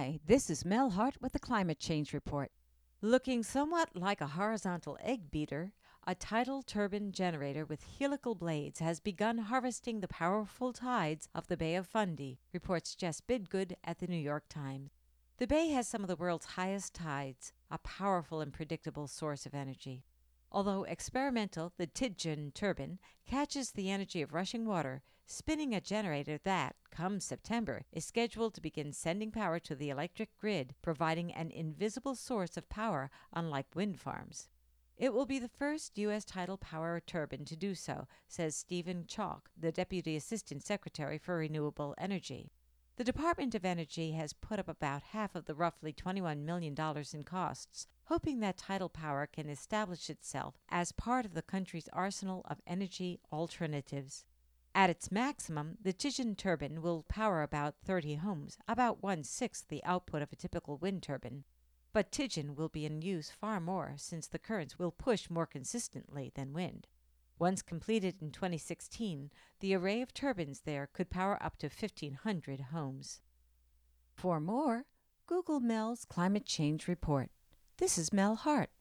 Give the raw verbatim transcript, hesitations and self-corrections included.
Hi, this is Mel Hart with the Climate Change Report. Looking somewhat like a horizontal egg beater, a tidal turbine generator with helical blades has begun harvesting the powerful tides of the Bay of Fundy, reports Jess Bidgood at the New York Times. The bay has some of the world's highest tides, a powerful and predictable source of energy. Although experimental, the Tidjun turbine catches the energy of rushing water, spinning a generator that, come September, is scheduled to begin sending power to the electric grid, providing an invisible source of power unlike wind farms. It will be the first U S tidal power turbine to do so, says Stephen Chalk, the Deputy Assistant Secretary for Renewable Energy. The Department of Energy has put up about half of the roughly twenty-one million dollars in costs, hoping that tidal power can establish itself as part of the country's arsenal of energy alternatives. At its maximum, the Tidjun turbine will power about thirty homes, about one-sixth the output of a typical wind turbine. But Tidjun will be in use far more, since the currents will push more consistently than wind. Once completed in twenty sixteen, the array of turbines there could power up to fifteen hundred homes. For more, Google Mel's Climate Change Report. This is Mel Hart.